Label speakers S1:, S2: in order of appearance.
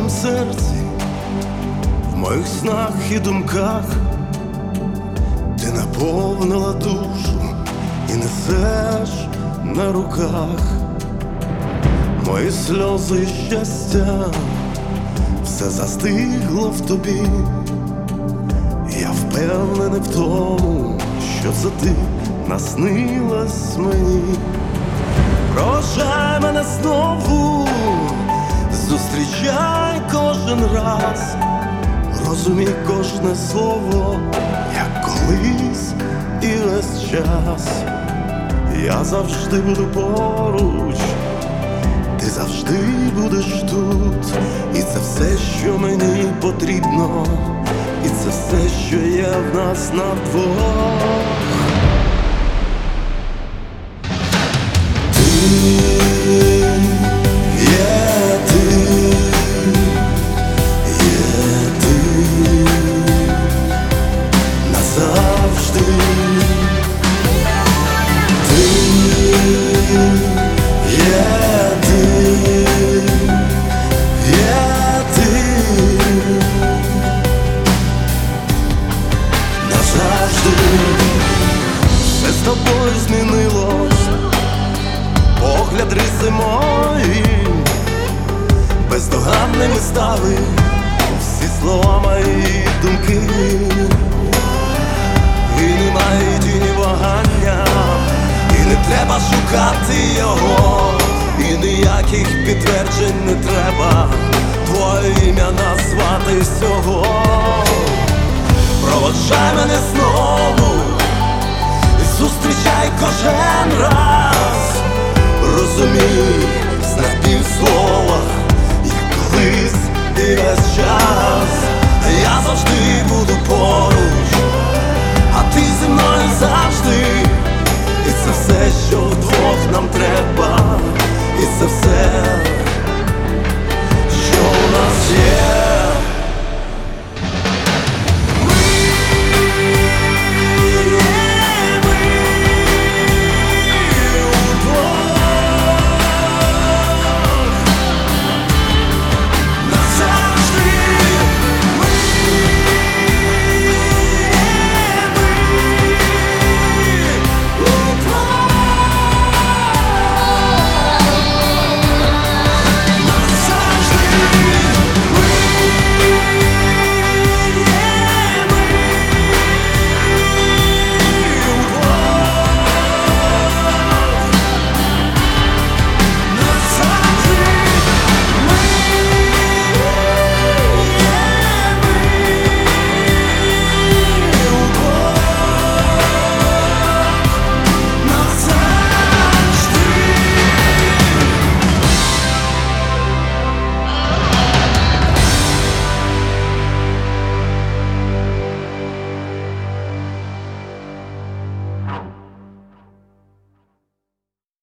S1: моєму серці, в моїх снах і думках ти наповнила душу і несеш на руках мої сльози і щастя, все застигло в тобі. Я впевнений в тому, що це ти наснилась мені. Проводжай мене знову, зустрічай кожен раз, розумій кожне слово, як колись і весь час. Я завжди буду поруч, ти завжди будеш тут. І це все, що мені потрібно, і це все, що є в нас на двох. Все з тобою змінилось, погляд риси мої бездоганними стали, всі слова мої думки, і немає тіні вагання, і не треба шукати його, і ніяких підтверджень не треба твоє ім'я назвати всього. Проводжай мене знову, зустрічай кожен раз, розумій з напівслова, як колись і весь час. Я завжди буду поруч, а ти зі мною